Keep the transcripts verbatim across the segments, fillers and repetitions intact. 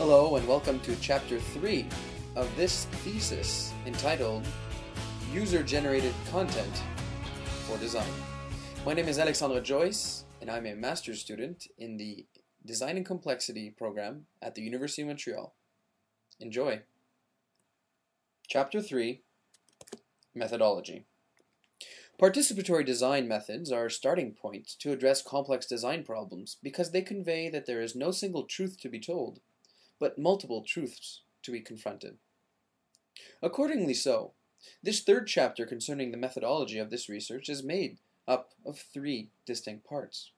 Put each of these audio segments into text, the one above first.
Hello and welcome to Chapter three of this thesis entitled User-Generated Content for Design. My name is Alexandre Joyce and I'm a master's student in the Design and Complexity program at the University of Montreal. Enjoy! Chapter three, Methodology. Participatory design methods are a starting point to address complex design problems because they convey that there is no single truth to be told, but multiple truths to be confronted. Accordingly so, this third chapter concerning the methodology of this research is made up of three distinct parts.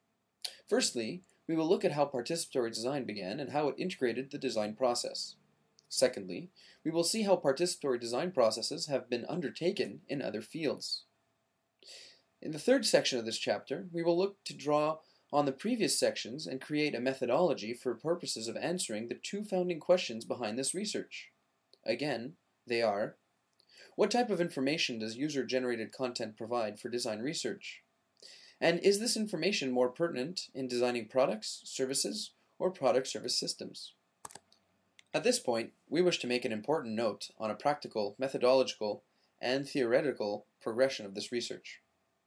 Firstly, we will look at how participatory design began and how it integrated the design process. Secondly, we will see how participatory design processes have been undertaken in other fields. In the third section of this chapter, we will look to draw on the previous sections and create a methodology for purposes of answering the two founding questions behind this research. Again, they are: what type of information does user-generated content provide for design research? And is this information more pertinent in designing products, services, or product-service systems? At this point, we wish to make an important note on a practical, methodological, and theoretical progression of this research.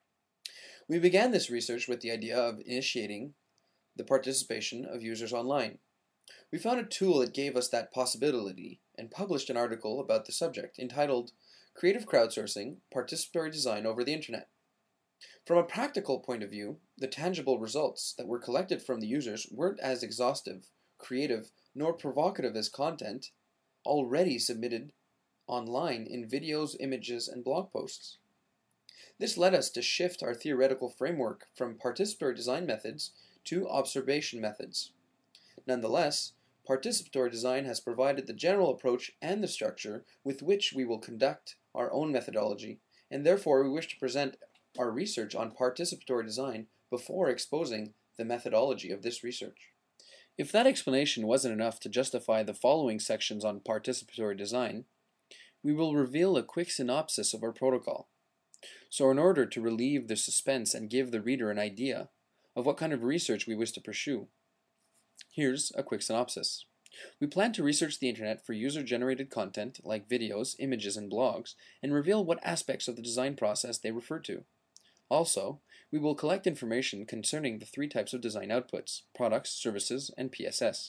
We began this research with the idea of initiating the participation of users online. We found a tool that gave us that possibility and published an article about the subject entitled Creative Crowdsourcing, Participatory Design over the Internet. From a practical point of view, the tangible results that were collected from the users weren't as exhaustive, creative, nor provocative as content already submitted online in videos, images, and blog posts. This led us to shift our theoretical framework from participatory design methods to observation methods. Nonetheless, participatory design has provided the general approach and the structure with which we will conduct our own methodology, and therefore we wish to present our research on participatory design before exposing the methodology of this research. If that explanation wasn't enough to justify the following sections on participatory design, we will reveal a quick synopsis of our protocol. So in order to relieve the suspense and give the reader an idea of what kind of research we wish to pursue, here's a quick synopsis. We plan to research the internet for user-generated content like videos, images, and blogs, and reveal what aspects of the design process they refer to. Also, we will collect information concerning the three types of design outputs: products, services, and P S S.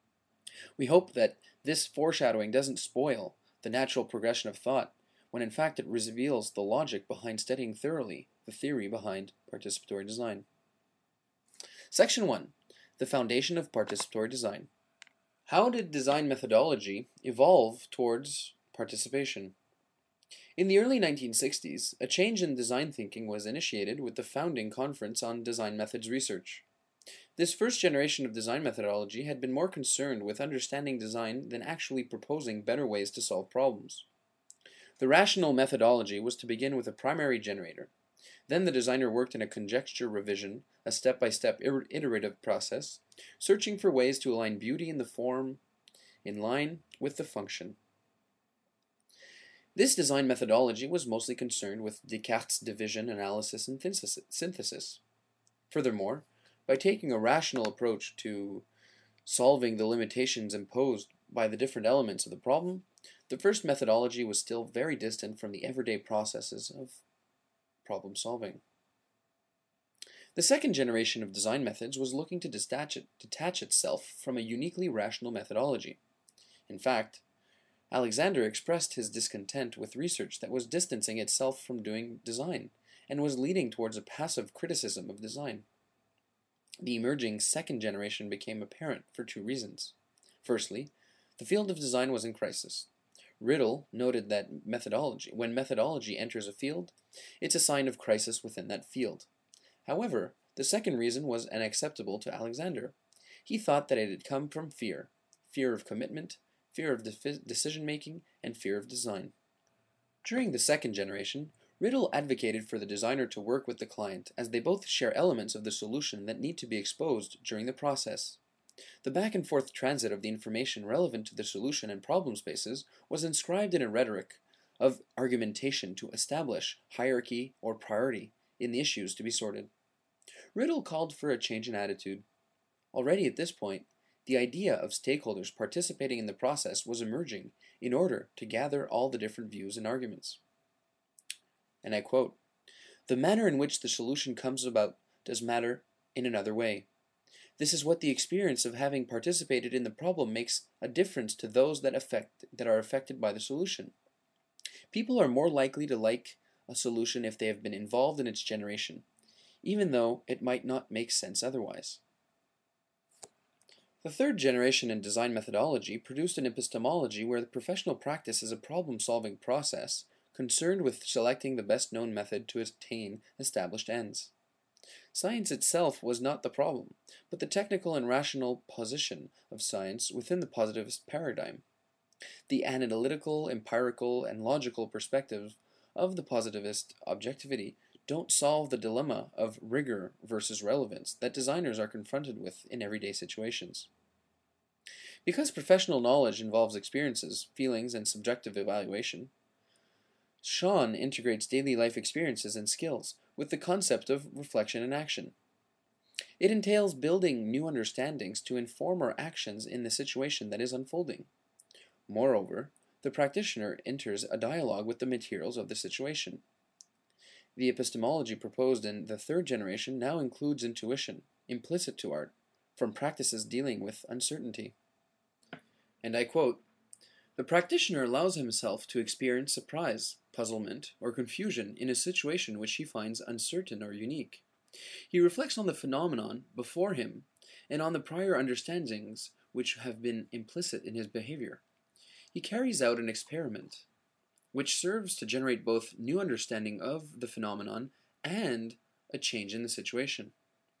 We hope that this foreshadowing doesn't spoil the natural progression of thought, when in fact it reveals the logic behind studying thoroughly the theory behind participatory design. Section one. The foundation of participatory design. How did design methodology evolve towards participation? In the early nineteen sixties, a change in design thinking was initiated with the founding Conference on Design Methods Research. This first generation of design methodology had been more concerned with understanding design than actually proposing better ways to solve problems. The rational methodology was to begin with a primary generator. Then the designer worked in a conjecture revision, a step-by-step iterative process, searching for ways to align beauty in the form in line with the function. This design methodology was mostly concerned with Descartes' division, analysis, and synthesis. Furthermore, by taking a rational approach to solving the limitations imposed by the different elements of the problem, the first methodology was still very distant from the everyday processes of problem solving. The second generation of design methods was looking to detach, it, detach itself from a uniquely rational methodology. In fact, Alexander expressed his discontent with research that was distancing itself from doing design and was leading towards a passive criticism of design. The emerging second generation became apparent for two reasons. Firstly, the field of design was in crisis. Riddle noted that methodology, when methodology enters a field, it's a sign of crisis within that field. However, the second reason was unacceptable to Alexander. He thought that it had come from fear, fear of commitment, fear of de- decision-making, and fear of design. During the second generation, Riddle advocated for the designer to work with the client, as they both share elements of the solution that need to be exposed during the process. The back-and-forth transit of the information relevant to the solution and problem spaces was inscribed in a rhetoric of argumentation to establish hierarchy or priority in the issues to be sorted. Riddle called for a change in attitude. Already at this point, the idea of stakeholders participating in the process was emerging in order to gather all the different views and arguments. And I quote, "The manner in which the solution comes about does matter in another way. This is what the experience of having participated in the problem makes a difference to those that affect that are affected by the solution. People are more likely to like a solution if they have been involved in its generation, even though it might not make sense otherwise." The third generation in design methodology produced an epistemology where the professional practice is a problem-solving process concerned with selecting the best known method to attain established ends. Science itself was not the problem, but the technical and rational position of science within the positivist paradigm. The analytical, empirical, and logical perspective of the positivist objectivity don't solve the dilemma of rigor versus relevance that designers are confronted with in everyday situations. Because professional knowledge involves experiences, feelings, and subjective evaluation, Sean integrates daily life experiences and skills with the concept of reflection and action. It entails building new understandings to inform our actions in the situation that is unfolding. Moreover, the practitioner enters a dialogue with the materials of the situation. The epistemology proposed in the third generation now includes intuition, implicit to art, from practices dealing with uncertainty. And I quote, "The practitioner allows himself to experience surprise, puzzlement, or confusion in a situation which he finds uncertain or unique. He reflects on the phenomenon before him and on the prior understandings which have been implicit in his behavior. He carries out an experiment, which serves to generate both new understanding of the phenomenon and a change in the situation."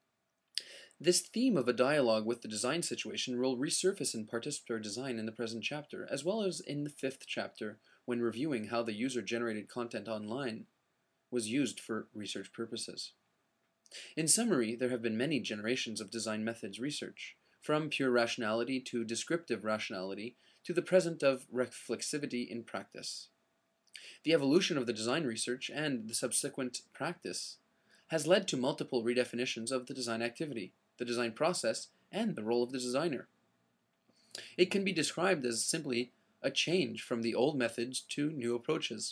This theme of a dialogue with the design situation will resurface in participatory design in the present chapter, as well as in the fifth chapter when reviewing how the user-generated content online was used for research purposes. In summary, there have been many generations of design methods research, from pure rationality to descriptive rationality to the present of reflexivity in practice. The evolution of the design research and the subsequent practice has led to multiple redefinitions of the design activity, the design process, and the role of the designer. It can be described as simply a change from the old methods to new approaches.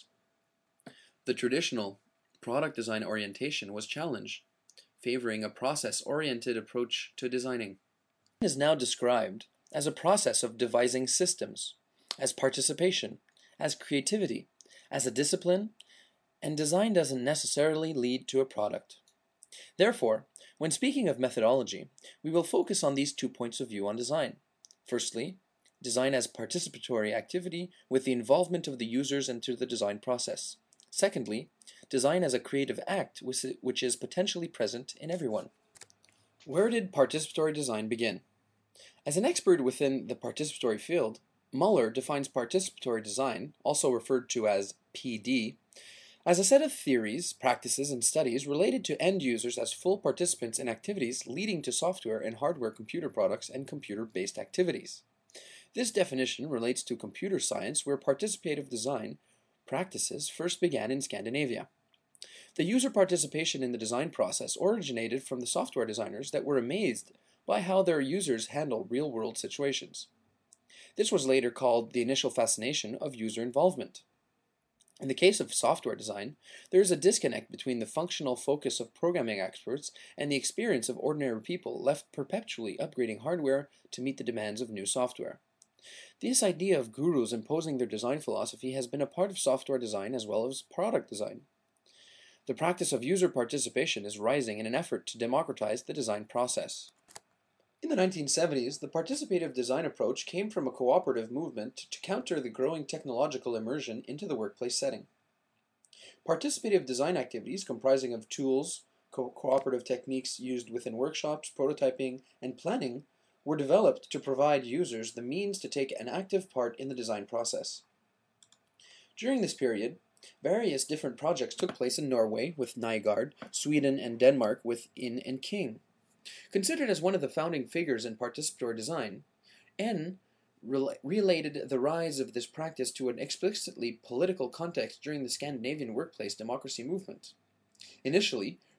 The traditional product design orientation was challenged, favoring a process-oriented approach to designing. It is now described as a process of devising systems, as participation, as creativity, as a discipline, and design doesn't necessarily lead to a product. Therefore, when speaking of methodology, we will focus on these two points of view on design. Firstly, design as participatory activity with the involvement of the users into the design process. Secondly, design as a creative act which is potentially present in everyone. Where did participatory design begin? As an expert within the participatory field, Muller defines participatory design, also referred to as P D, as a set of theories, practices, and studies related to end users as full participants in activities leading to software and hardware computer products and computer-based activities. This definition relates to computer science, where participative design practices first began in Scandinavia. The user participation in the design process originated from the software designers that were amazed by how their users handle real-world situations. This was later called the initial fascination of user involvement. In the case of software design, there is a disconnect between the functional focus of programming experts and the experience of ordinary people left perpetually upgrading hardware to meet the demands of new software. This idea of gurus imposing their design philosophy has been a part of software design as well as product design. The practice of user participation is rising in an effort to democratize the design process. In the nineteen seventies, the participative design approach came from a cooperative movement to counter the growing technological immersion into the workplace setting. Participative design activities comprising of tools, co- cooperative techniques used within workshops, prototyping, and planning were developed to provide users the means to take an active part in the design process. During this period, various different projects took place in Norway with Nygaard, Sweden and Denmark with In and King. Considered as one of the founding figures in participatory design, N rel related the rise of this practice to an explicitly political context during the Scandinavian workplace democracy movement. Initially,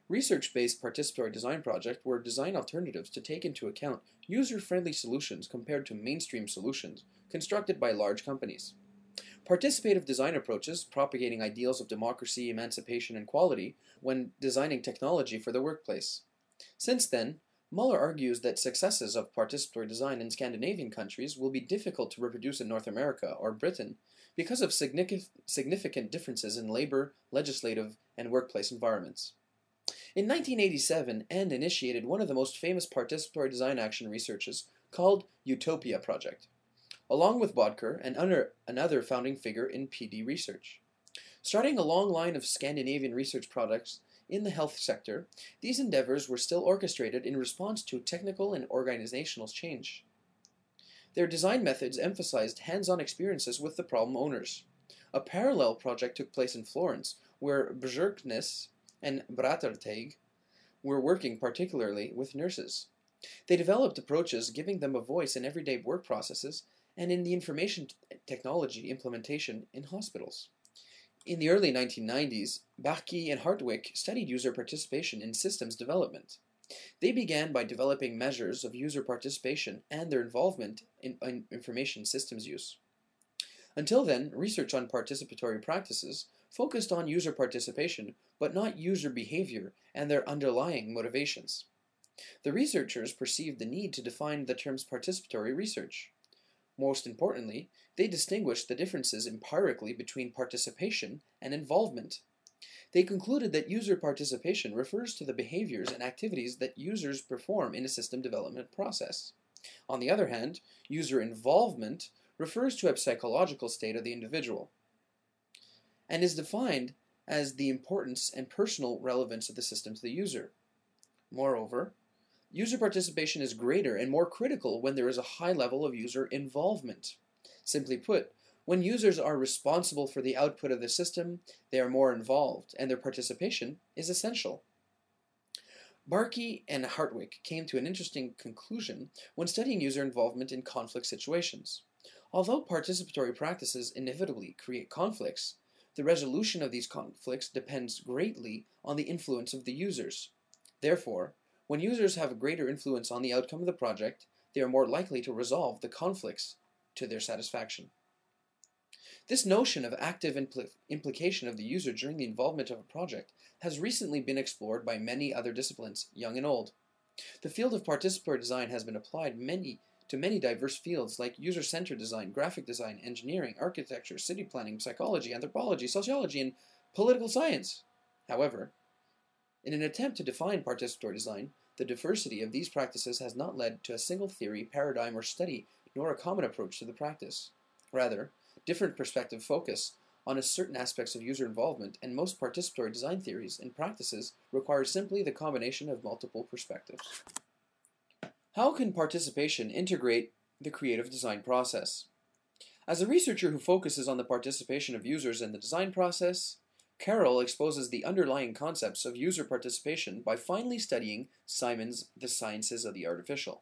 Research-based participatory design projects were design alternatives to take into account user-friendly solutions compared to mainstream solutions constructed by large companies. Participative design approaches propagating ideals of democracy, emancipation, and equality when designing technology for the workplace. Since then, Muller argues that successes of participatory design in Scandinavian countries will be difficult to reproduce in North America or Britain because of significant differences in labor, legislative, and workplace environments. In nineteen eighty-seven, End initiated one of the most famous participatory design action researches called Utopia Project, along with Bodker and another founding figure in P D research. Starting a long line of Scandinavian research projects in the health sector, these endeavors were still orchestrated in response to technical and organizational change. Their design methods emphasized hands-on experiences with the problem owners. A parallel project took place in Florence, where Bjerknes and Braterteig were working particularly with nurses. They developed approaches giving them a voice in everyday work processes and in the information technology implementation in hospitals. In the early nineteen nineties, Bjarke and Hartwig studied user participation in systems development. They began by developing measures of user participation and their involvement in, in information systems use. Until then, research on participatory practices focused on user participation, but not user behavior and their underlying motivations. The researchers perceived the need to define the terms participatory research. Most importantly, they distinguished the differences empirically between participation and involvement. They concluded that user participation refers to the behaviors and activities that users perform in a system development process. On the other hand, user involvement refers to a psychological state of the individual and is defined as the importance and personal relevance of the system to the user. Moreover, user participation is greater and more critical when there is a high level of user involvement. Simply put, when users are responsible for the output of the system, they are more involved, and their participation is essential. Bjarke and Hartwig came to an interesting conclusion when studying user involvement in conflict situations. Although participatory practices inevitably create conflicts, the resolution of these conflicts depends greatly on the influence of the users. Therefore, when users have a greater influence on the outcome of the project, they are more likely to resolve the conflicts to their satisfaction. This notion of active impl- implication of the user during the involvement of a project has recently been explored by many other disciplines, young and old. The field of participatory design has been applied many, to many diverse fields like user-centered design, graphic design, engineering, architecture, city planning, psychology, anthropology, sociology, and political science. However, in an attempt to define participatory design, the diversity of these practices has not led to a single theory, paradigm, or study, nor a common approach to the practice. Rather, different perspectives focus on a certain aspects of user involvement, and most participatory design theories and practices require simply the combination of multiple perspectives. How can participation integrate the creative design process? As a researcher who focuses on the participation of users in the design process, Carroll exposes the underlying concepts of user participation by finally studying Simon's The Sciences of the Artificial.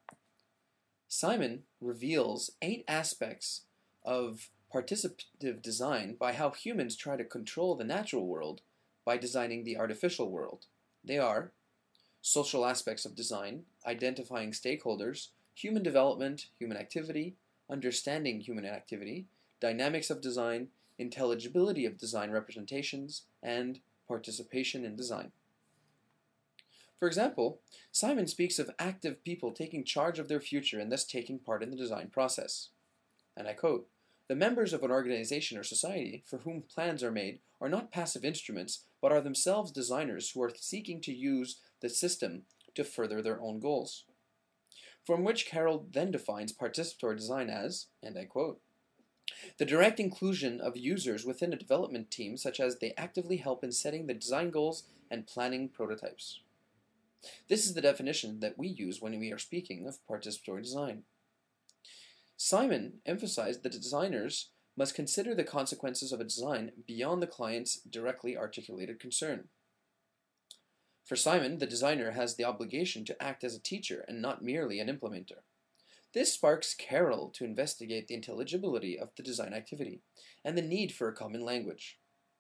Simon reveals eight aspects of participative design by how humans try to control the natural world by designing the artificial world. They are social aspects of design, identifying stakeholders, human development, human activity, understanding human activity, dynamics of design, intelligibility of design representations, and participation in design. For example, Simon speaks of active people taking charge of their future and thus taking part in the design process. And I quote, "The members of an organization or society for whom plans are made are not passive instruments, but are themselves designers who are seeking to use the system to further their own goals." From which Carroll then defines participatory design as, and I quote, "the direct inclusion of users within a development team such as they actively help in setting the design goals and planning prototypes." This is the definition that we use when we are speaking of participatory design. Simon emphasized that designers must consider the consequences of a design beyond the client's directly articulated concern. For Simon, the designer has the obligation to act as a teacher and not merely an implementer. This sparks Carroll to investigate the intelligibility of the design activity and the need for a common language.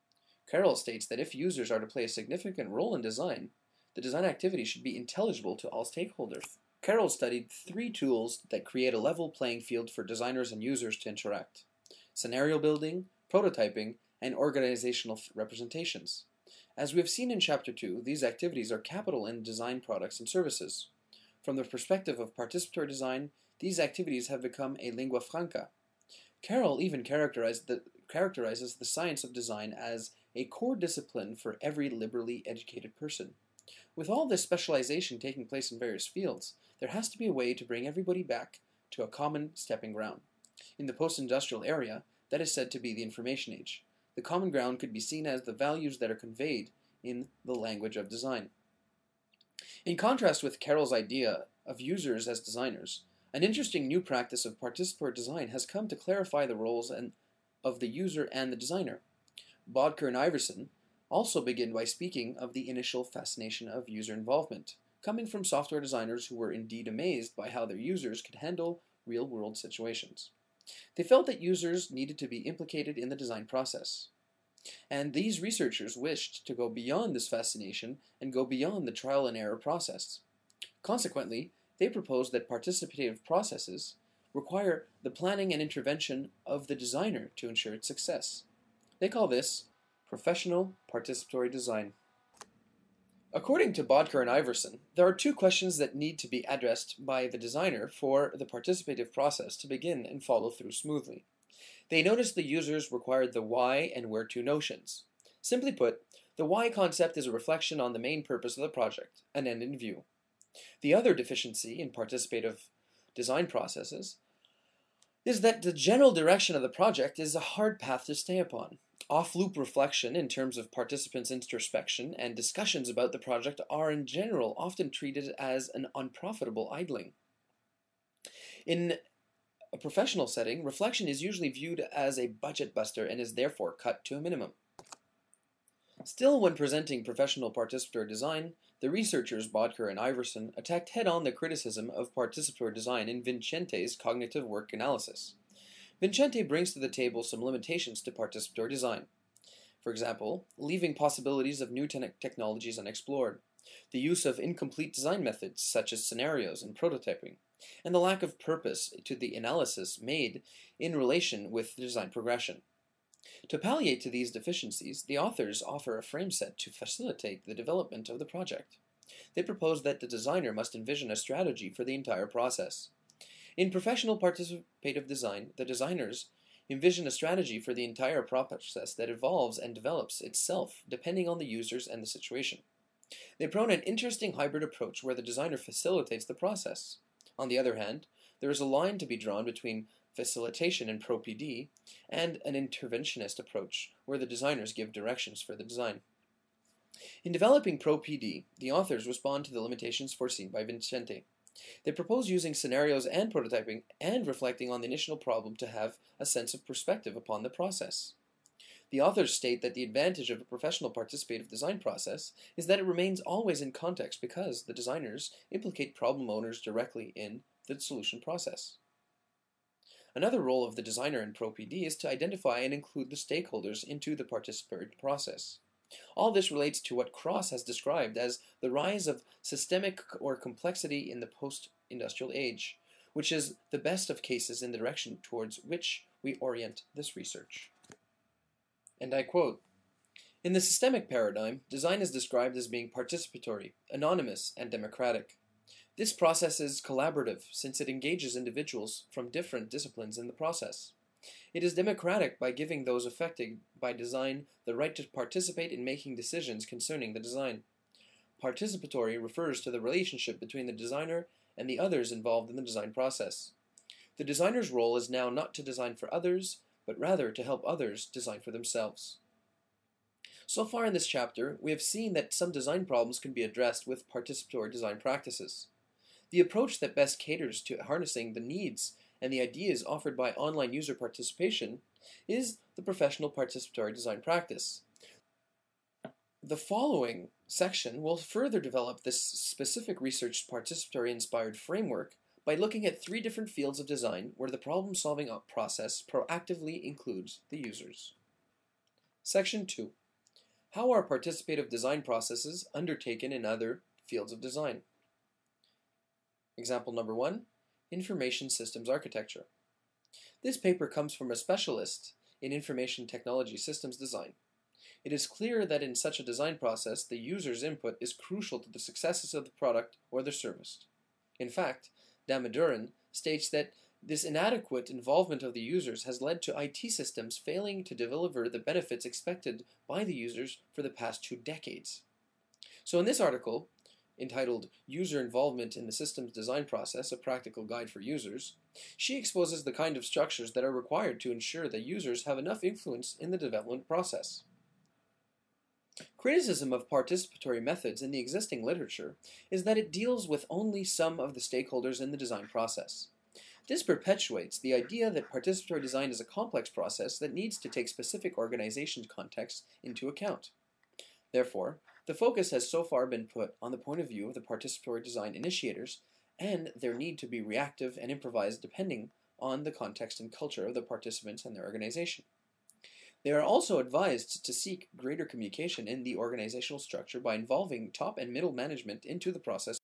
Carroll states that if users are to play a significant role in design, the design activity should be intelligible to all stakeholders. Carroll studied three tools that create a level playing field for designers and users to interact: scenario building, prototyping, and organizational representations. As we have seen in Chapter two, these activities are capital in design products and services. From the perspective of participatory design, these activities have become a lingua franca. Carroll even characterized the, characterizes the science of design as a core discipline for every liberally educated person. With all this specialization taking place in various fields, there has to be a way to bring everybody back to a common stepping ground. In the post-industrial era, that is said to be the information age. The common ground could be seen as the values that are conveyed in the language of design. In contrast with Carroll's idea of users as designers, an interesting new practice of participatory design has come to clarify the roles and, of the user and the designer. Bodker and Iverson also begin by speaking of the initial fascination of user involvement, coming from software designers who were indeed amazed by how their users could handle real-world situations. They felt that users needed to be implicated in the design process. And these researchers wished to go beyond this fascination and go beyond the trial and error process. Consequently, they proposed that participative processes require the planning and intervention of the designer to ensure its success. They call this professional participatory design. According to Bodker and Iverson, there are two questions that need to be addressed by the designer for the participative process to begin and follow through smoothly. They noticed the users required the why and where to notions. Simply put, the why concept is a reflection on the main purpose of the project, an end in view. The other deficiency in participative design processes is that the general direction of the project is a hard path to stay upon. Off-loop reflection in terms of participants' introspection and discussions about the project are in general often treated as an unprofitable idling. In a professional setting, reflection is usually viewed as a budget buster and is therefore cut to a minimum. Still, when presenting professional participatory design, the researchers Bodker and Iverson attacked head-on the criticism of participatory design in Vincente's cognitive work analysis. Vincente brings to the table some limitations to participatory design. For example, leaving possibilities of new te- technologies unexplored, the use of incomplete design methods such as scenarios and prototyping, and the lack of purpose to the analysis made in relation with the design progression. To palliate to these deficiencies, the authors offer a frame set to facilitate the development of the project. They propose that the designer must envision a strategy for the entire process. In professional participative design, the designers envision a strategy for the entire process that evolves and develops itself depending on the users and the situation. They prone an interesting hybrid approach where the designer facilitates the process. On the other hand, there is a line to be drawn between facilitation in Pro P D and an interventionist approach where the designers give directions for the design. In developing Pro P D, the authors respond to the limitations foreseen by Vincente. They propose using scenarios and prototyping and reflecting on the initial problem to have a sense of perspective upon the process. The authors state that the advantage of a professional participative design process is that it remains always in context because the designers implicate problem owners directly in the solution process. Another role of the designer in Pro P D is to identify and include the stakeholders into the participatory process. All this relates to what Cross has described as the rise of systemic or complexity in the post-industrial age, which is the best of cases in the direction towards which we orient this research. And I quote, "In the systemic paradigm, design is described as being participatory, anonymous, and democratic. This process is collaborative since it engages individuals from different disciplines in the process. It is democratic by giving those affected by design the right to participate in making decisions concerning the design. Participatory refers to the relationship between the designer and the others involved in the design process. The designer's role is now not to design for others, but rather to help others design for themselves." So far in this chapter, we have seen that some design problems can be addressed with participatory design practices. The approach that best caters to harnessing the needs and the ideas offered by online user participation is the professional participatory design practice. The following section will further develop this specific research participatory inspired framework by looking at three different fields of design where the problem-solving process proactively includes the users. Section two. How are participative design processes undertaken in other fields of design? Example number one, information systems architecture. This paper comes from a specialist in information technology systems design. It is clear that in such a design process, the user's input is crucial to the successes of the product or the service. In fact, Damodaran states that this inadequate involvement of the users has led to I T systems failing to deliver the benefits expected by the users for the past two decades. So in this article, entitled User Involvement in the Systems Design Process, a Practical Guide for Users, she exposes the kind of structures that are required to ensure that users have enough influence in the development process. Criticism of participatory methods in the existing literature is that it deals with only some of the stakeholders in the design process. This perpetuates the idea that participatory design is a complex process that needs to take specific organization contexts into account. Therefore, the focus has so far been put on the point of view of the participatory design initiators and their need to be reactive and improvise depending on the context and culture of the participants and their organization. They are also advised to seek greater communication in the organizational structure by involving top and middle management into the process.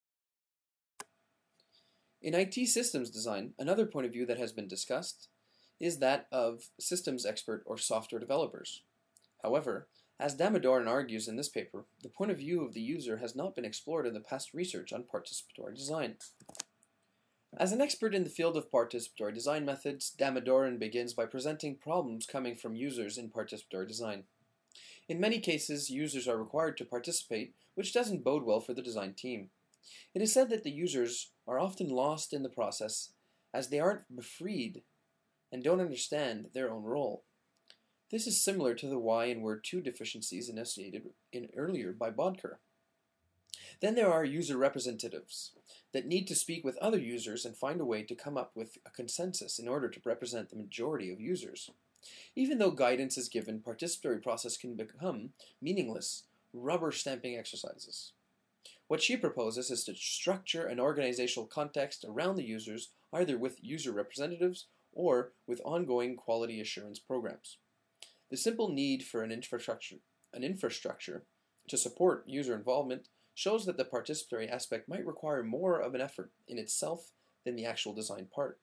In I T systems design, another point of view that has been discussed is that of systems expert or software developers. However, as Damodaran argues in this paper, the point of view of the user has not been explored in the past research on participatory design. As an expert in the field of participatory design methods, Damodaran begins by presenting problems coming from users in participatory design. In many cases, users are required to participate, which doesn't bode well for the design team. It is said that the users are often lost in the process as they aren't freed and don't understand their own role. This is similar to the Y and word two deficiencies enunciated in earlier by Bodker. Then there are user representatives that need to speak with other users and find a way to come up with a consensus in order to represent the majority of users. Even though guidance is given, participatory process can become meaningless, rubber stamping exercises. What she proposes is to structure an organizational context around the users, either with user representatives or with ongoing quality assurance programs. The simple need for an infrastructure, an infrastructure to support user involvement shows that the participatory aspect might require more of an effort in itself than the actual design part.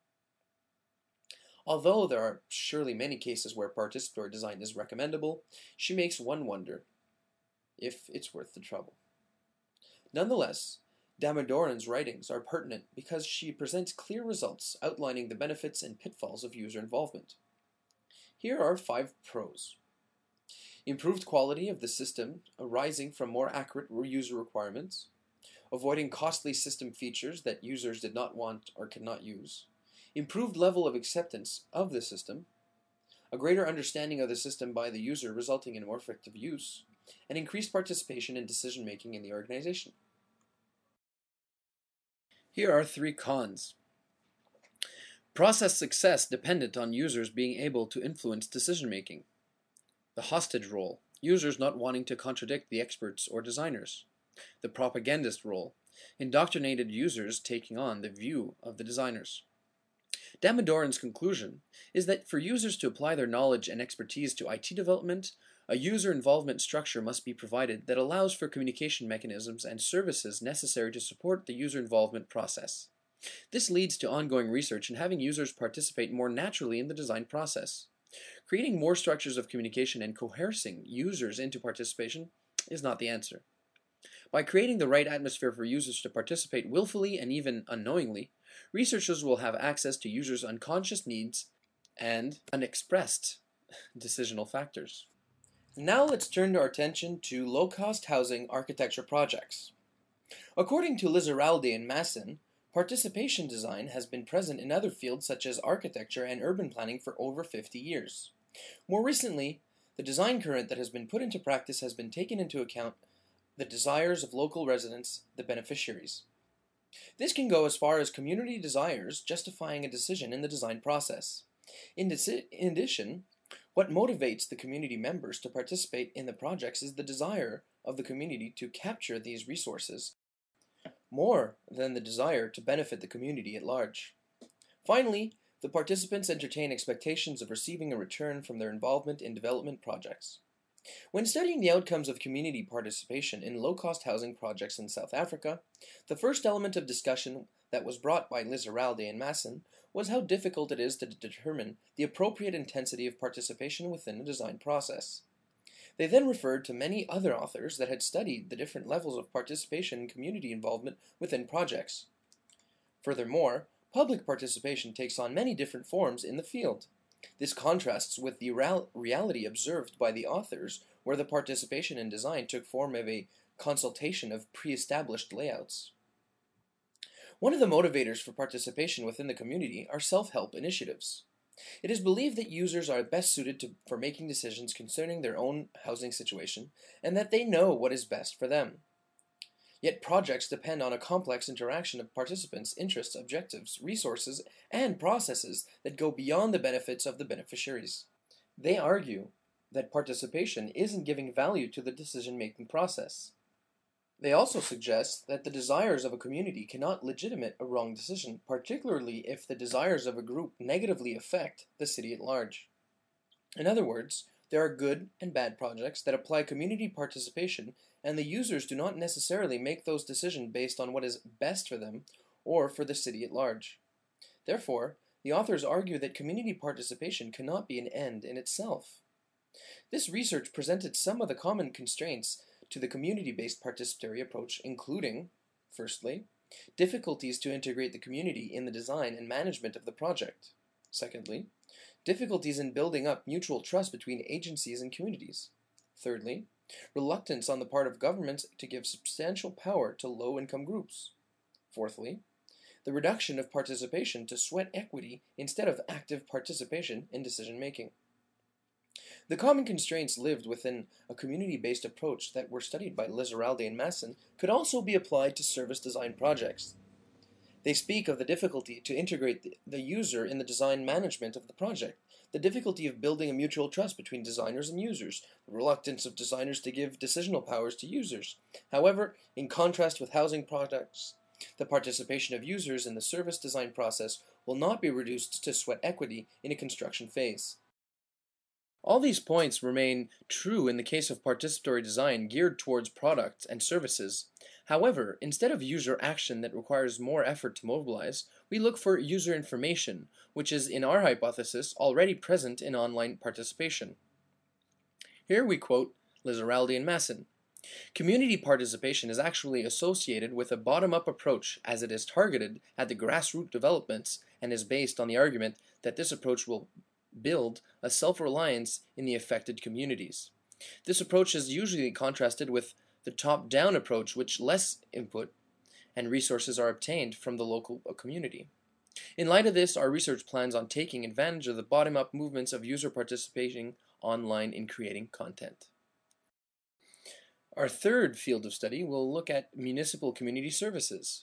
Although there are surely many cases where participatory design is recommendable, she makes one wonder if it's worth the trouble. Nonetheless, Damodaran's writings are pertinent because she presents clear results outlining the benefits and pitfalls of user involvement. Here are five pros. Improved quality of the system arising from more accurate user requirements, avoiding costly system features that users did not want or could not use, improved level of acceptance of the system, a greater understanding of the system by the user resulting in more effective use, and increased participation in decision-making in the organization. Here are three cons. Process success dependent on users being able to influence decision-making. The hostage role, users not wanting to contradict the experts or designers. The propagandist role, indoctrinated users taking on the view of the designers. Damodaran's conclusion is that for users to apply their knowledge and expertise to I T development, a user involvement structure must be provided that allows for communication mechanisms and services necessary to support the user involvement process. This leads to ongoing research and having users participate more naturally in the design process. Creating more structures of communication and coercing users into participation is not the answer. By creating the right atmosphere for users to participate willfully and even unknowingly, researchers will have access to users' unconscious needs and unexpressed decisional factors. Now let's turn our attention to low-cost housing architecture projects. According to Lizarralde and Masson, participation design has been present in other fields such as architecture and urban planning for over fifty years. More recently, the design current that has been put into practice has been taken into account the desires of local residents, the beneficiaries. This can go as far as community desires justifying a decision in the design process. In, in addition, what motivates the community members to participate in the projects is the desire of the community to capture these resources, more than the desire to benefit the community at large. Finally, the participants entertain expectations of receiving a return from their involvement in development projects. When studying the outcomes of community participation in low-cost housing projects in South Africa, the first element of discussion that was brought by Lizarralde and Masson was how difficult it is to determine the appropriate intensity of participation within a design process. They then referred to many other authors that had studied the different levels of participation and community involvement within projects. Furthermore, public participation takes on many different forms in the field. This contrasts with the reality observed by the authors, where the participation in design took form of a consultation of pre-established layouts. One of the motivators for participation within the community are self-help initiatives. It is believed that users are best suited to, for making decisions concerning their own housing situation, and that they know what is best for them. Yet projects depend on a complex interaction of participants' interests, objectives, resources, and processes that go beyond the benefits of the beneficiaries. They argue that participation isn't giving value to the decision-making process. They also suggest that the desires of a community cannot legitimate a wrong decision, particularly if the desires of a group negatively affect the city at large. In other words, there are good and bad projects that apply community participation, and the users do not necessarily make those decisions based on what is best for them or for the city at large. Therefore, the authors argue that community participation cannot be an end in itself. This research presented some of the common constraints to the community-based participatory approach, including, firstly, difficulties to integrate the community in the design and management of the project. Secondly, difficulties in building up mutual trust between agencies and communities. Thirdly, reluctance on the part of governments to give substantial power to low-income groups. Fourthly, the reduction of participation to sweat equity instead of active participation in decision-making. The common constraints lived within a community-based approach that were studied by Lizarralde and Masson could also be applied to service design projects. They speak of the difficulty to integrate the, the user in the design management of the project, the difficulty of building a mutual trust between designers and users, the reluctance of designers to give decisional powers to users. However, in contrast with housing products, the participation of users in the service design process will not be reduced to sweat equity in a construction phase. All these points remain true in the case of participatory design geared towards products and services. However, instead of user action that requires more effort to mobilize, we look for user information, which is, in our hypothesis, already present in online participation. Here we quote Lizarralde and Masson. Community participation is actually associated with a bottom-up approach, as it is targeted at the grassroots developments and is based on the argument that this approach will build a self-reliance in the affected communities. This approach is usually contrasted with the top-down approach, which less input and resources are obtained from the local community. In light of this, our research plans on taking advantage of the bottom-up movements of user participating online in creating content. Our third field of study will look at municipal community services.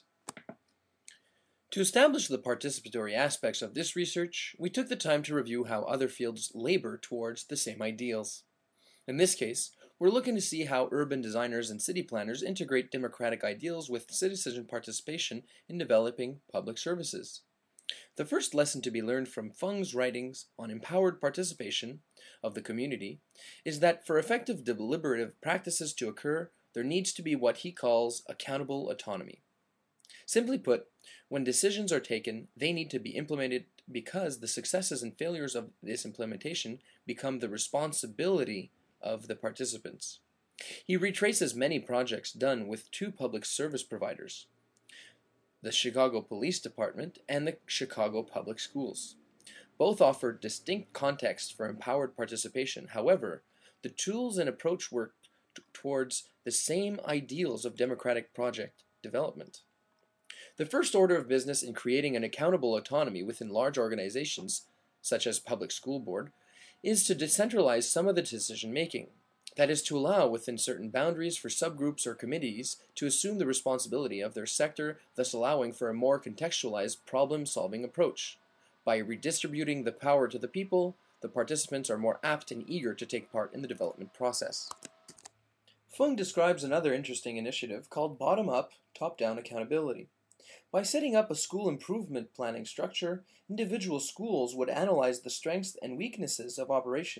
To establish the participatory aspects of this research, we took the time to review how other fields labor towards the same ideals. In this case, we're looking to see how urban designers and city planners integrate democratic ideals with citizen participation in developing public services. The first lesson to be learned from Fung's writings on empowered participation of the community is that for effective deliberative practices to occur, there needs to be what he calls accountable autonomy. Simply put, when decisions are taken, they need to be implemented because the successes and failures of this implementation become the responsibility of the participants. He retraces many projects done with two public service providers, the Chicago Police Department and the Chicago Public Schools. Both offer distinct contexts for empowered participation. However, the tools and approach work t- towards the same ideals of democratic project development. The first order of business in creating an accountable autonomy within large organizations, such as Public School Board, is to decentralize some of the decision-making. That is, to allow within certain boundaries for subgroups or committees to assume the responsibility of their sector, thus allowing for a more contextualized problem-solving approach. By redistributing the power to the people, the participants are more apt and eager to take part in the development process. Fung describes another interesting initiative called bottom-up, top-down accountability. By setting up a school improvement planning structure, individual schools would analyze the strengths and weaknesses of operations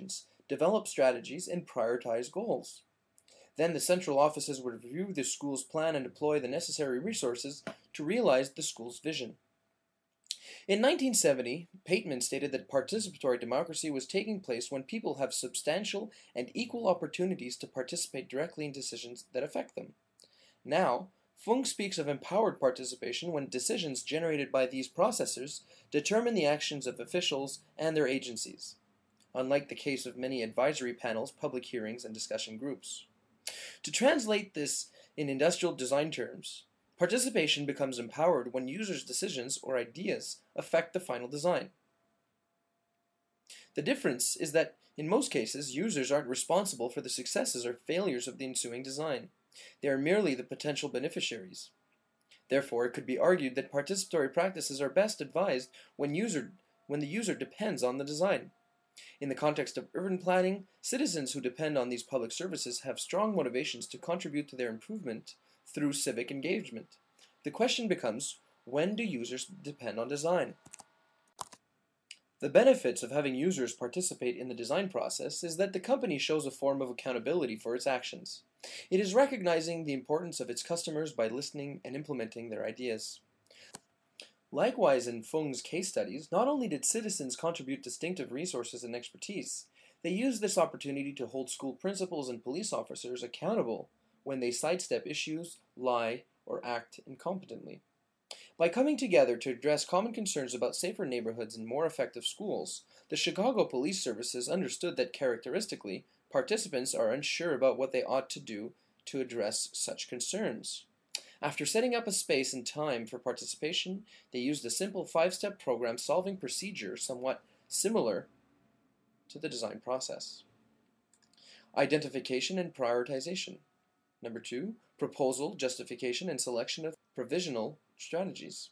develop strategies, and prioritize goals. Then the central offices would review the school's plan and deploy the necessary resources to realize the school's vision. In nineteen seventy, Pateman stated that participatory democracy was taking place when people have substantial and equal opportunities to participate directly in decisions that affect them. Now, Fung speaks of empowered participation when decisions generated by these processors determine the actions of officials and their agencies, unlike the case of many advisory panels, public hearings, and discussion groups. To translate this in industrial design terms, participation becomes empowered when users' decisions or ideas affect the final design. The difference is that, in most cases, users aren't responsible for the successes or failures of the ensuing design. They are merely the potential beneficiaries. Therefore, it could be argued that participatory practices are best advised when, user, when the user depends on the design. In the context of urban planning, citizens who depend on these public services have strong motivations to contribute to their improvement through civic engagement. The question becomes, when do users depend on design? The benefits of having users participate in the design process is that the company shows a form of accountability for its actions. It is recognizing the importance of its customers by listening and implementing their ideas. Likewise, in Fung's case studies, not only did citizens contribute distinctive resources and expertise, they used this opportunity to hold school principals and police officers accountable when they sidestep issues, lie, or act incompetently. By coming together to address common concerns about safer neighborhoods and more effective schools, the Chicago Police Services understood that characteristically, participants are unsure about what they ought to do to address such concerns. After setting up a space and time for participation, they used a simple five-step problem-solving procedure somewhat similar to the design process. Identification and prioritization. Number two, proposal, justification, and selection of provisional strategies.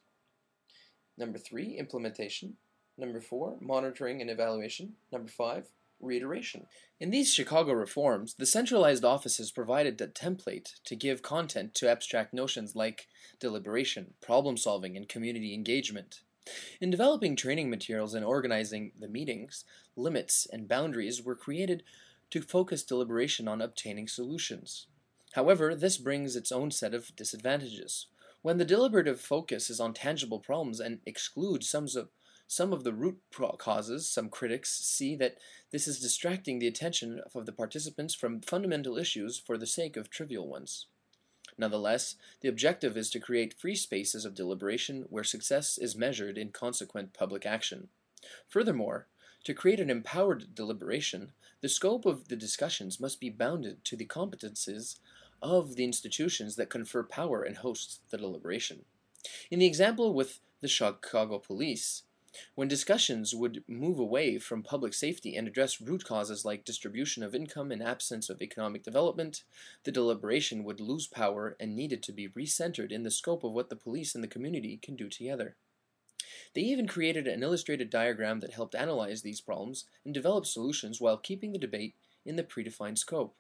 Number three, implementation. Number four, monitoring and evaluation. Number five, reiteration. In these Chicago reforms, the centralized offices provided a template to give content to abstract notions like deliberation, problem solving, and community engagement. In developing training materials and organizing the meetings, limits and boundaries were created to focus deliberation on obtaining solutions. However, this brings its own set of disadvantages. When the deliberative focus is on tangible problems and excludes some of, some of the root causes, some critics see that this is distracting the attention of the participants from fundamental issues for the sake of trivial ones. Nonetheless, the objective is to create free spaces of deliberation where success is measured in consequent public action. Furthermore, to create an empowered deliberation, the scope of the discussions must be bounded to the competences of the institutions that confer power and host the deliberation. In the example with the Chicago Police, when discussions would move away from public safety and address root causes like distribution of income and absence of economic development, the deliberation would lose power and needed to be recentered in the scope of what the police and the community can do together. They even created an illustrated diagram that helped analyze these problems and develop solutions while keeping the debate in the predefined scope.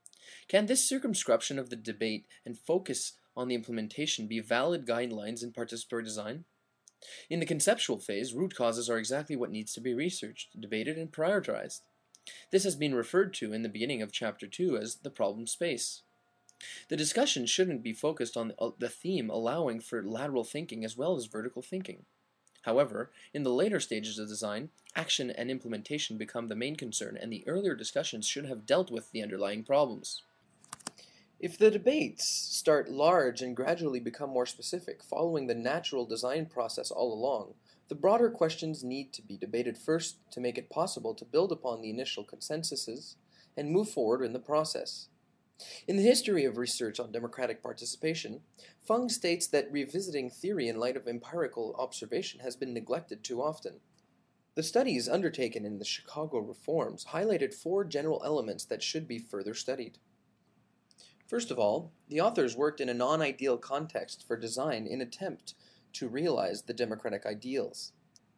Can this circumscription of the debate and focus on the implementation be valid guidelines in participatory design? In the conceptual phase, root causes are exactly what needs to be researched, debated, and prioritized. This has been referred to in the beginning of Chapter two as the problem space. The discussion shouldn't be focused on the theme allowing for lateral thinking as well as vertical thinking. However, in the later stages of design, action and implementation become the main concern, and the earlier discussions should have dealt with the underlying problems. If the debates start large and gradually become more specific, following the natural design process all along, the broader questions need to be debated first to make it possible to build upon the initial consensuses and move forward in the process. In the history of research on democratic participation, Fung states that revisiting theory in light of empirical observation has been neglected too often. The studies undertaken in the Chicago reforms highlighted four general elements that should be further studied. First of all, the authors worked in a non-ideal context for design in attempt to realize the democratic ideals.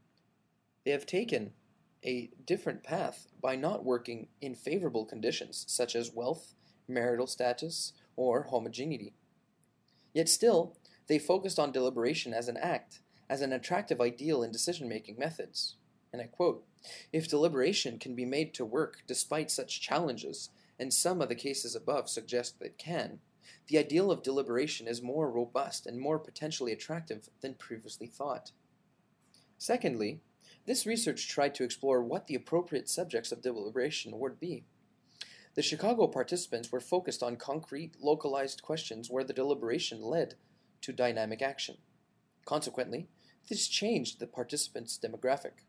They have taken a different path by not working in favorable conditions such as wealth, marital status, or homogeneity. Yet still, they focused on deliberation as an act, as an attractive ideal in decision-making methods. And I quote, "If deliberation can be made to work despite such challenges, and some of the cases above suggest that it can, the ideal of deliberation is more robust and more potentially attractive than previously thought." Secondly, this research tried to explore what the appropriate subjects of deliberation would be. The Chicago participants were focused on concrete, localized questions where the deliberation led to dynamic action. Consequently, this changed the participants' demographic.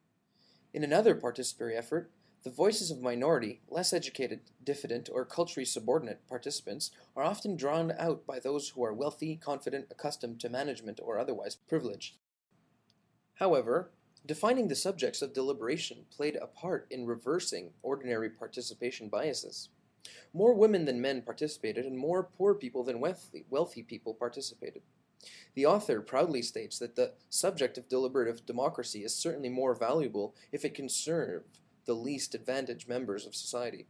In another participatory effort, the voices of minority, less educated, diffident, or culturally subordinate participants are often drowned out by those who are wealthy, confident, accustomed to management, or otherwise privileged. However, defining the subjects of deliberation played a part in reversing ordinary participation biases. More women than men participated, and more poor people than wealthy, wealthy people participated. The author proudly states that the subject of deliberative democracy is certainly more valuable if it can serve the least advantaged members of society.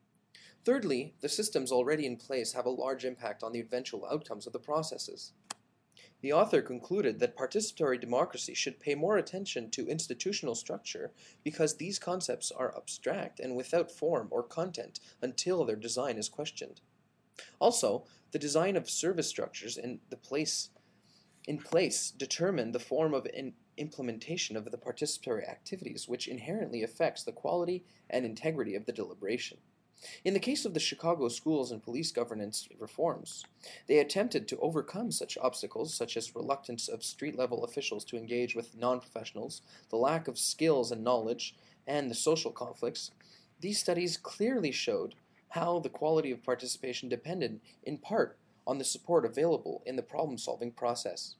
Thirdly, the systems already in place have a large impact on the eventual outcomes of the processes. The author concluded that participatory democracy should pay more attention to institutional structure because these concepts are abstract and without form or content until their design is questioned. Also, the design of service structures in the place in place determine the form of in implementation of the participatory activities, which inherently affects the quality and integrity of the deliberation. In the case of the Chicago schools and police governance reforms, they attempted to overcome such obstacles, such as reluctance of street-level officials to engage with non-professionals, the lack of skills and knowledge, and the social conflicts. These studies clearly showed how the quality of participation depended, in part, on the support available in the problem-solving process.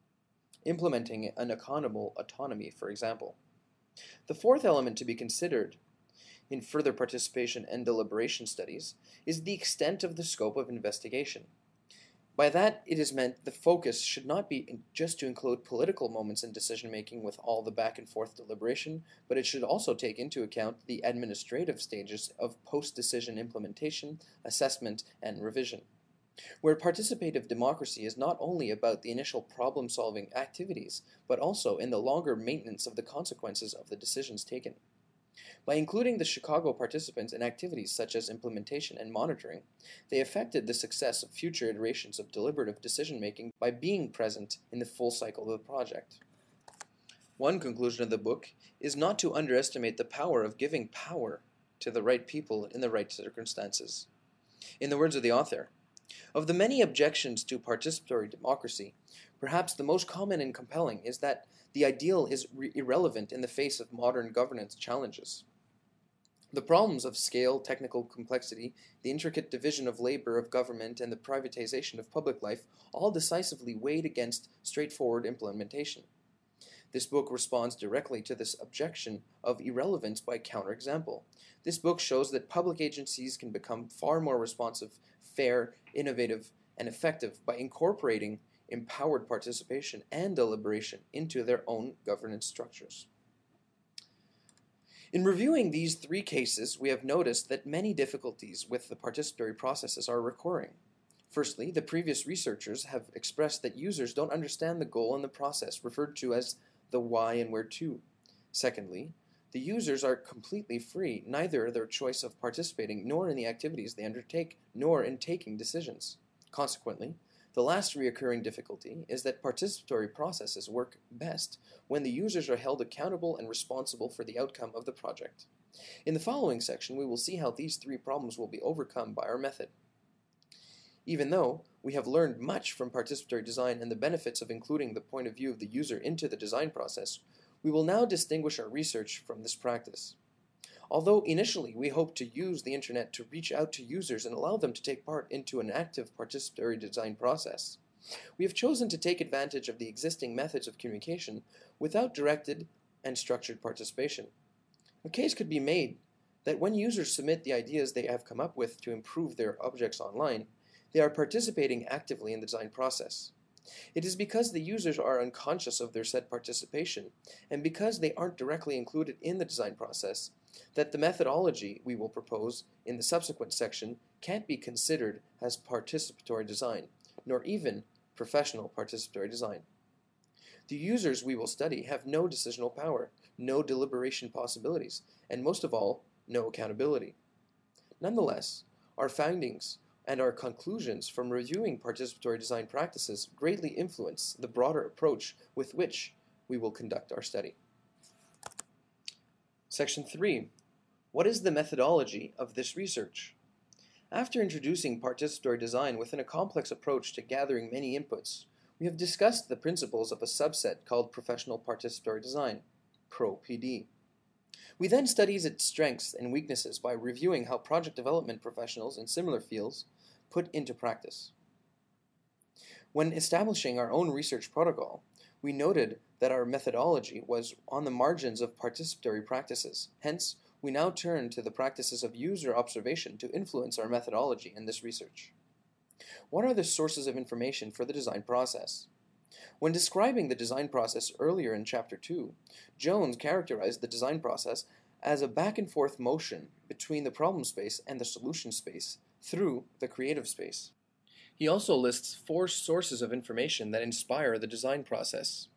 Implementing an accountable autonomy, for example. The fourth element to be considered in further participation and deliberation studies is the extent of the scope of investigation. By that, it is meant the focus should not be just to include political moments in decision-making with all the back-and-forth deliberation, but it should also take into account the administrative stages of post-decision implementation, assessment, and revision, where participative democracy is not only about the initial problem-solving activities, but also in the longer maintenance of the consequences of the decisions taken. By including the Chicago participants in activities such as implementation and monitoring, they affected the success of future iterations of deliberative decision-making by being present in the full cycle of the project. One conclusion of the book is not to underestimate the power of giving power to the right people in the right circumstances. In the words of the author, "Of the many objections to participatory democracy, perhaps the most common and compelling is that the ideal is irrelevant in the face of modern governance challenges. The problems of scale, technical complexity, the intricate division of labor of government, and the privatization of public life all decisively weighed against straightforward implementation." This book responds directly to this objection of irrelevance by counterexample. This book shows that public agencies can become far more responsive, fair, innovative, and effective by incorporating empowered participation and deliberation into their own governance structures. In reviewing these three cases, we have noticed that many difficulties with the participatory processes are recurring. Firstly, the previous researchers have expressed that users don't understand the goal and the process, referred to as the why and where to. Secondly, the users are completely free, neither in their choice of participating, nor in the activities they undertake, nor in taking decisions. Consequently, the last recurring difficulty is that participatory processes work best when the users are held accountable and responsible for the outcome of the project. In the following section, we will see how these three problems will be overcome by our method. Even though we have learned much from participatory design and the benefits of including the point of view of the user into the design process, we will now distinguish our research from this practice. Although initially we hoped to use the internet to reach out to users and allow them to take part into an active participatory design process, we have chosen to take advantage of the existing methods of communication without directed and structured participation. A case could be made that when users submit the ideas they have come up with to improve their objects online, they are participating actively in the design process. It is because the users are unconscious of their said participation, and because they aren't directly included in the design process, that the methodology we will propose in the subsequent section can't be considered as participatory design, nor even professional participatory design. The users we will study have no decisional power, no deliberation possibilities, and most of all, no accountability. Nonetheless, our findings and our conclusions from reviewing participatory design practices greatly influence the broader approach with which we will conduct our study. Section three. What is the methodology of this research? After introducing participatory design within a complex approach to gathering many inputs, we have discussed the principles of a subset called professional participatory design, P R O P D. We then studied its strengths and weaknesses by reviewing how project development professionals in similar fields put into practice. When establishing our own research protocol, we noted that our methodology was on the margins of participatory practices. Hence, we now turn to the practices of user observation to influence our methodology in this research. What are the sources of information for the design process? When describing the design process earlier in Chapter two, Jones characterized the design process as a back-and-forth motion between the problem space and the solution space through the creative space. He also lists four sources of information that inspire the design process.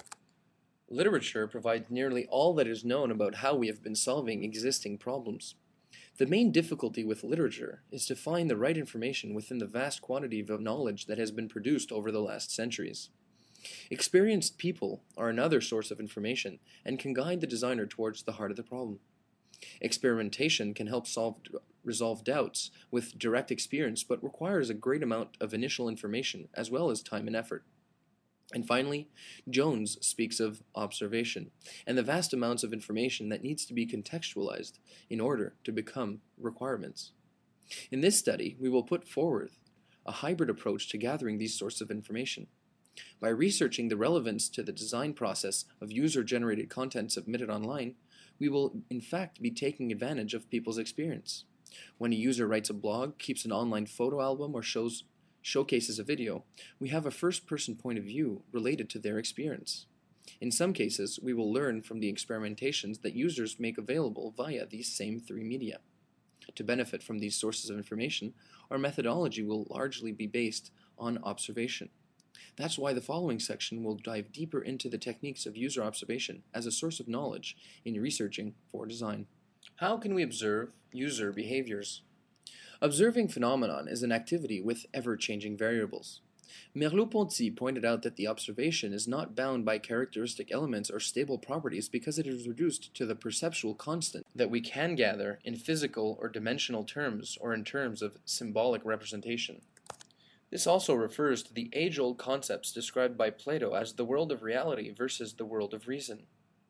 Literature provides nearly all that is known about how we have been solving existing problems. The main difficulty with literature is to find the right information within the vast quantity of knowledge that has been produced over the last centuries. Experienced people are another source of information and can guide the designer towards the heart of the problem. Experimentation can help solve, resolve doubts with direct experience, but requires a great amount of initial information as well as time and effort. And finally, Jones speaks of observation and the vast amounts of information that needs to be contextualized in order to become requirements. In this study, we will put forward a hybrid approach to gathering these sources of information. By researching the relevance to the design process of user-generated content submitted online, we will in fact be taking advantage of people's experience. When a user writes a blog, keeps an online photo album, or shows showcases a video, we have a first-person point of view related to their experience. In some cases, we will learn from the experimentations that users make available via these same three media. To benefit from these sources of information, our methodology will largely be based on observation. That's why the following section will dive deeper into the techniques of user observation as a source of knowledge in researching for design. How can we observe user behaviors? Observing phenomenon is an activity with ever-changing variables. Merleau-Ponty pointed out that the observation is not bound by characteristic elements or stable properties because it is reduced to the perceptual constant that we can gather in physical or dimensional terms or in terms of symbolic representation. This also refers to the age-old concepts described by Plato as the world of reality versus the world of reason,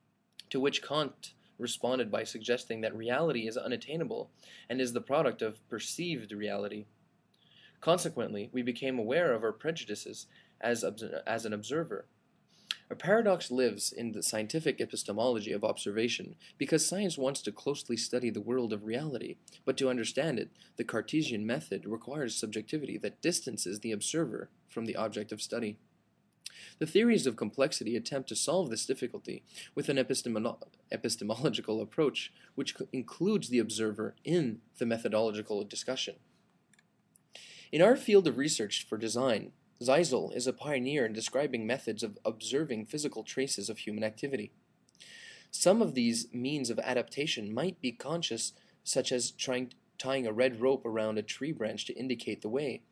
to which Kant responded by suggesting that reality is unattainable and is the product of perceived reality. Consequently, we became aware of our prejudices as, as an observer. A paradox lives in the scientific epistemology of observation because science wants to closely study the world of reality, but to understand it, the Cartesian method requires subjectivity that distances the observer from the object of study. The theories of complexity attempt to solve this difficulty with an epistemolo- epistemological approach which includes the observer in the methodological discussion. In our field of research for design, Zeisel is a pioneer in describing methods of observing physical traces of human activity. Some of these means of adaptation might be conscious, such as trying, tying a red rope around a tree branch to indicate the way,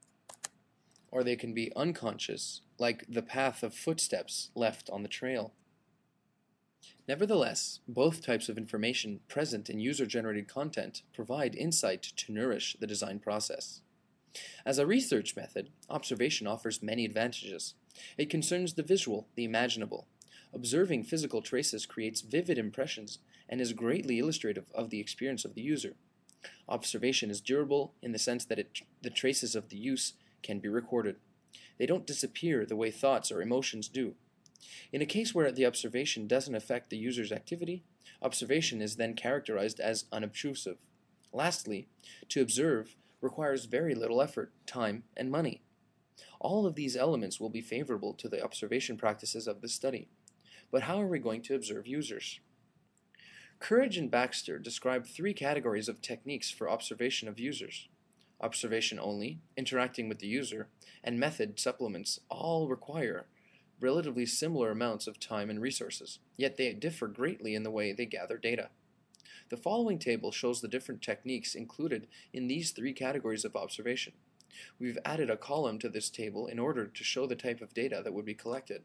or they can be unconscious, like the path of footsteps left on the trail. Nevertheless, both types of information present in user-generated content provide insight to nourish the design process. As a research method, observation offers many advantages. It concerns the visual, the imaginable. Observing physical traces creates vivid impressions and is greatly illustrative of the experience of the user. Observation is durable in the sense that it, the traces of the use can be recorded. They don't disappear the way thoughts or emotions do. In a case where the observation doesn't affect the user's activity, observation is then characterized as unobtrusive. Lastly, to observe requires very little effort, time, and money. All of these elements will be favorable to the observation practices of this study. But how are we going to observe users? Courage and Baxter describe three categories of techniques for observation of users. Observation only, interacting with the user, and method supplements all require relatively similar amounts of time and resources, yet they differ greatly in the way they gather data. The following table shows the different techniques included in these three categories of observation. We've added a column to this table in order to show the type of data that would be collected.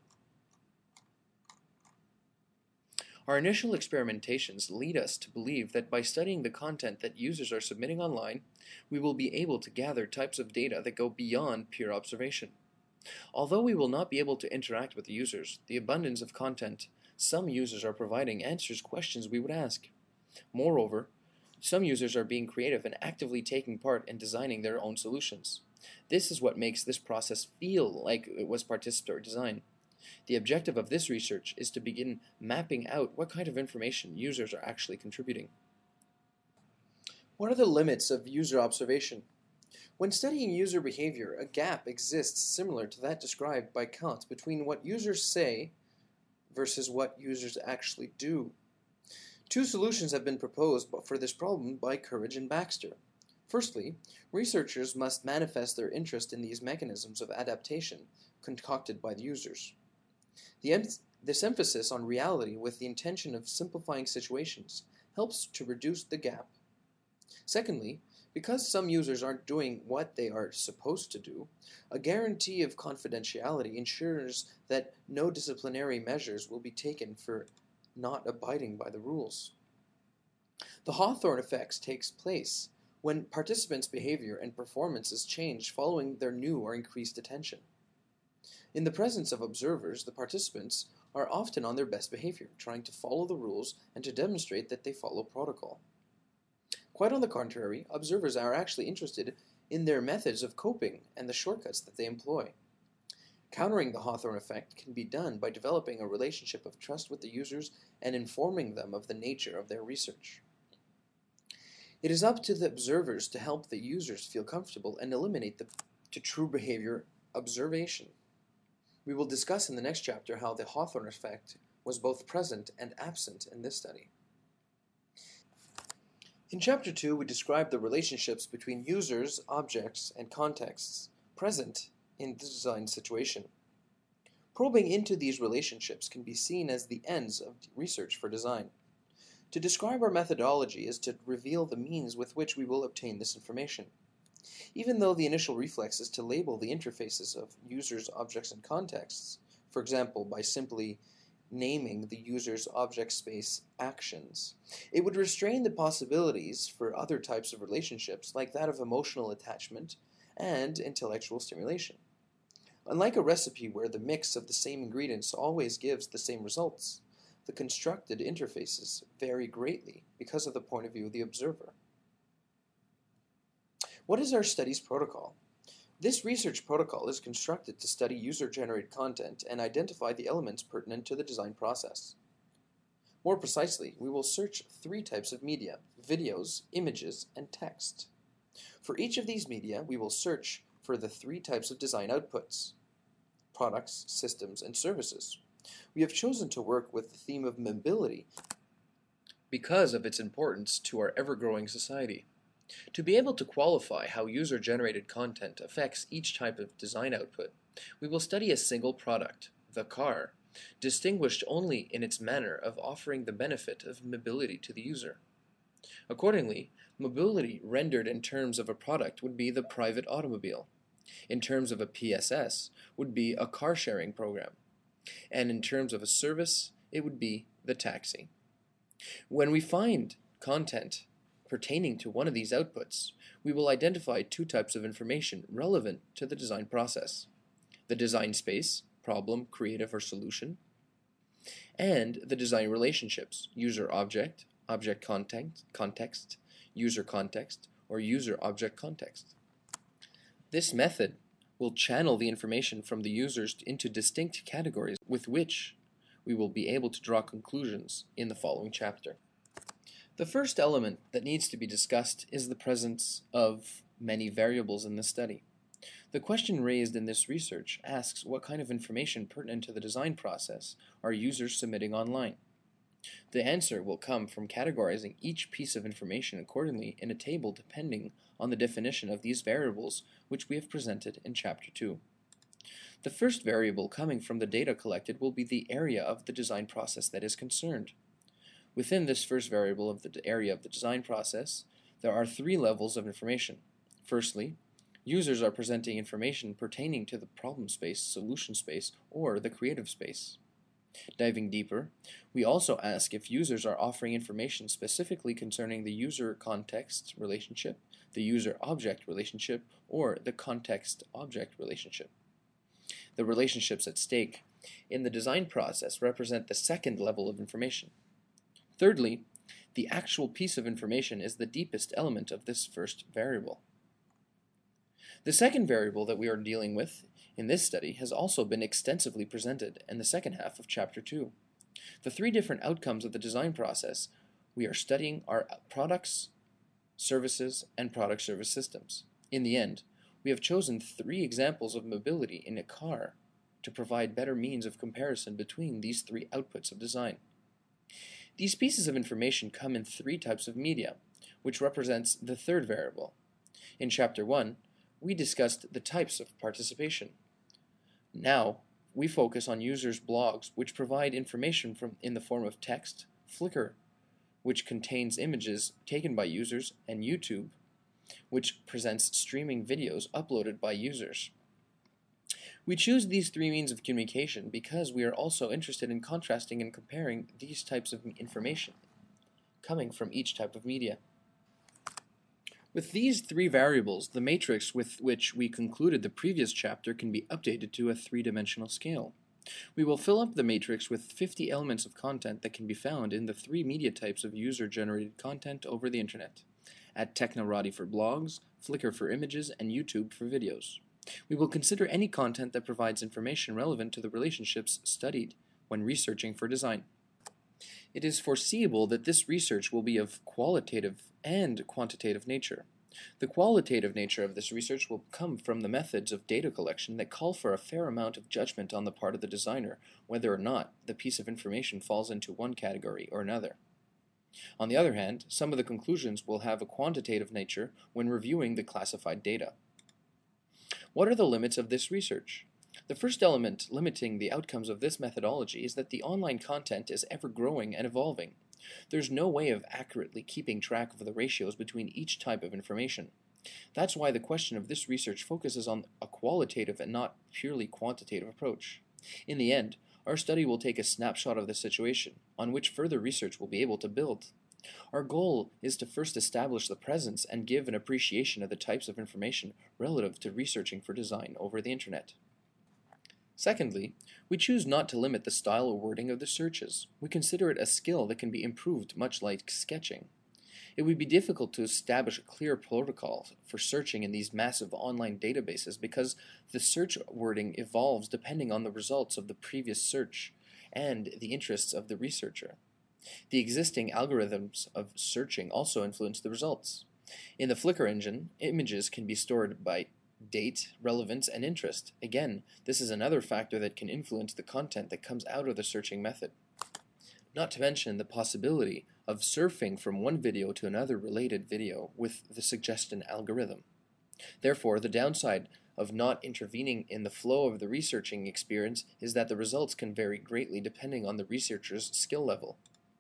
Our initial experimentations lead us to believe that by studying the content that users are submitting online, we will be able to gather types of data that go beyond pure observation. Although we will not be able to interact with the users, the abundance of content some users are providing answers questions we would ask. Moreover, some users are being creative and actively taking part in designing their own solutions. This is what makes this process feel like it was participatory design. The objective of this research is to begin mapping out what kind of information users are actually contributing. What are the limits of user observation? When studying user behavior, a gap exists similar to that described by Kant between what users say versus what users actually do. Two solutions have been proposed for this problem by Courage and Baxter. Firstly, researchers must manifest their interest in these mechanisms of adaptation concocted by the users. The em this emphasis on reality with the intention of simplifying situations helps to reduce the gap. Secondly, because some users aren't doing what they are supposed to do, a guarantee of confidentiality ensures that no disciplinary measures will be taken for not abiding by the rules. The Hawthorne effect takes place when participants' behavior and performances change following their new or increased attention. In the presence of observers, the participants are often on their best behavior, trying to follow the rules and to demonstrate that they follow protocol. Quite on the contrary, observers are actually interested in their methods of coping and the shortcuts that they employ. Countering the Hawthorne effect can be done by developing a relationship of trust with the users and informing them of the nature of their research. It is up to the observers to help the users feel comfortable and eliminate the to true behavior observation. We will discuss in the next chapter how the Hawthorne effect was both present and absent in this study. In Chapter two, we describe the relationships between users, objects, and contexts present in the design situation. Probing into these relationships can be seen as the ends of research for design. To describe our methodology is to reveal the means with which we will obtain this information. Even though the initial reflex is to label the interfaces of users, objects, and contexts, for example, by simply naming the user's object space actions, it would restrain the possibilities for other types of relationships like that of emotional attachment and intellectual stimulation. Unlike a recipe where the mix of the same ingredients always gives the same results, the constructed interfaces vary greatly because of the point of view of the observer. What is our study's protocol? This research protocol is constructed to study user-generated content and identify the elements pertinent to the design process. More precisely, we will search three types of media: videos, images, and text. For each of these media, we will search for the three types of design outputs: products, systems, and services. We have chosen to work with the theme of mobility because of its importance to our ever-growing society. To be able to qualify how user-generated content affects each type of design output, we will study a single product, the car, distinguished only in its manner of offering the benefit of mobility to the user. Accordingly, mobility rendered in terms of a product would be the private automobile. In terms of a P S S, would be a car-sharing program. And in terms of a service, it would be the taxi. When we find content pertaining to one of these outputs, we will identify two types of information relevant to the design process: the design space, problem, creative, or solution, and the design relationships, user-object, object-context, context, user-context, or user-object context. This method will channel the information from the users into distinct categories with which we will be able to draw conclusions in the following chapter. The first element that needs to be discussed is the presence of many variables in the study. The question raised in this research asks what kind of information pertinent to the design process are users submitting online. The answer will come from categorizing each piece of information accordingly in a table depending on the definition of these variables which we have presented in Chapter two. The first variable coming from the data collected will be the area of the design process that is concerned. Within this first variable of the area of the design process, there are three levels of information. Firstly, users are presenting information pertaining to the problem space, solution space, or the creative space. Diving deeper, we also ask if users are offering information specifically concerning the user-context relationship, the user-object relationship, or the context-object relationship. The relationships at stake in the design process represent the second level of information. Thirdly, the actual piece of information is the deepest element of this first variable. The second variable that we are dealing with in this study has also been extensively presented in the second half of Chapter two. The three different outcomes of the design process we are studying are products, services, and product service systems. In the end, we have chosen three examples of mobility in a car to provide better means of comparison between these three outputs of design. These pieces of information come in three types of media, which represents the third variable. In Chapter one, we discussed the types of participation. Now, we focus on users' blogs, which provide information from, in the form of text, Flickr, which contains images taken by users, and YouTube, which presents streaming videos uploaded by users. We choose these three means of communication because we are also interested in contrasting and comparing these types of information coming from each type of media. With these three variables, the matrix with which we concluded the previous chapter can be updated to a three-dimensional scale. We will fill up the matrix with fifty elements of content that can be found in the three media types of user-generated content over the internet, at Technorati for blogs, Flickr for images, and YouTube for videos. We will consider any content that provides information relevant to the relationships studied when researching for design. It is foreseeable that this research will be of qualitative and quantitative nature. The qualitative nature of this research will come from the methods of data collection that call for a fair amount of judgment on the part of the designer whether or not the piece of information falls into one category or another. On the other hand, some of the conclusions will have a quantitative nature when reviewing the classified data. What are the limits of this research? The first element limiting the outcomes of this methodology is that the online content is ever growing and evolving. There's no way of accurately keeping track of the ratios between each type of information. That's why the question of this research focuses on a qualitative and not purely quantitative approach. In the end, our study will take a snapshot of the situation, on which further research will be able to build. Our goal is to first establish the presence and give an appreciation of the types of information relative to researching for design over the internet. Secondly, we choose not to limit the style or wording of the searches. We consider it a skill that can be improved, much like sketching. It would be difficult to establish a clear protocol for searching in these massive online databases because the search wording evolves depending on the results of the previous search and the interests of the researcher. The existing algorithms of searching also influence the results. In the Flickr engine, images can be stored by date, relevance, and interest. Again, this is another factor that can influence the content that comes out of the searching method. Not to mention the possibility of surfing from one video to another related video with the suggestion algorithm. Therefore, the downside of not intervening in the flow of the researching experience is that the results can vary greatly depending on the researcher's skill level.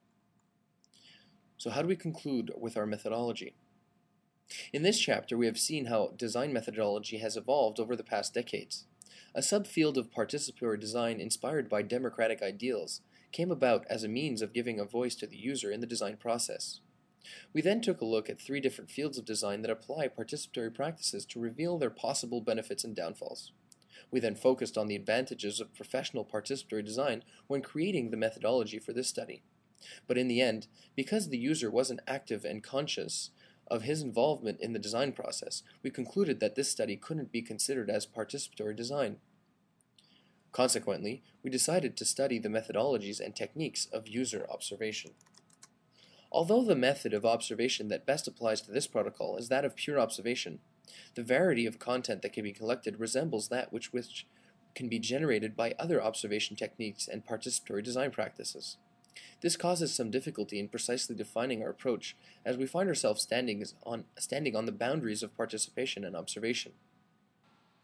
So how do we conclude with our methodology? In this chapter, we have seen how design methodology has evolved over the past decades. A subfield of participatory design inspired by democratic ideals came about as a means of giving a voice to the user in the design process. We then took a look at three different fields of design that apply participatory practices to reveal their possible benefits and downfalls. We then focused on the advantages of professional participatory design when creating the methodology for this study. But in the end, because the user wasn't active and conscious of his involvement in the design process, we concluded that this study couldn't be considered as participatory design. Consequently, we decided to study the methodologies and techniques of user observation. Although the method of observation that best applies to this protocol is that of pure observation, the variety of content that can be collected resembles that which, which can be generated by other observation techniques and participatory design practices. This causes some difficulty in precisely defining our approach, as we find ourselves standing on, standing on the boundaries of participation and observation.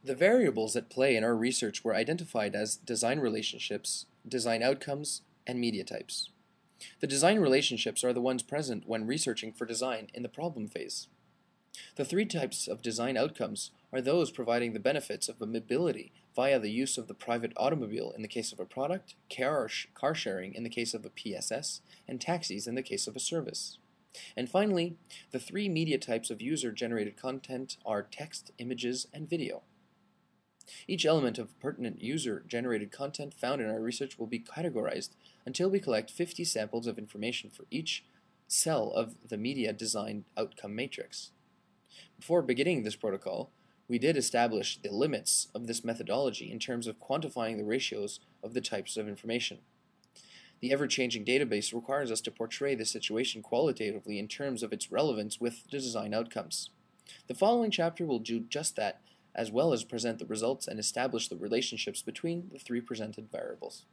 The variables at play in our research were identified as design relationships, design outcomes, and media types. The design relationships are the ones present when researching for design in the problem phase. The three types of design outcomes are those providing the benefits of mobility via the use of the private automobile in the case of a product, car, car sharing in the case of a P S S, and taxis in the case of a service. And finally, the three media types of user-generated content are text, images, and video. Each element of pertinent user-generated content found in our research will be categorized until we collect fifty samples of information for each cell of the media design outcome matrix. Before beginning this protocol, we did establish the limits of this methodology in terms of quantifying the ratios of the types of information. The ever-changing database requires us to portray the situation qualitatively in terms of its relevance with the design outcomes. The following chapter will do just that, as well as present the results and establish the relationships between the three presented variables.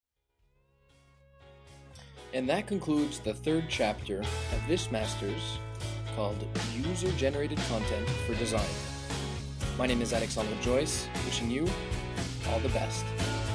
And that concludes the third chapter of this master's called User-Generated Content for Design. My name is Alexandre Joyce, wishing you all the best.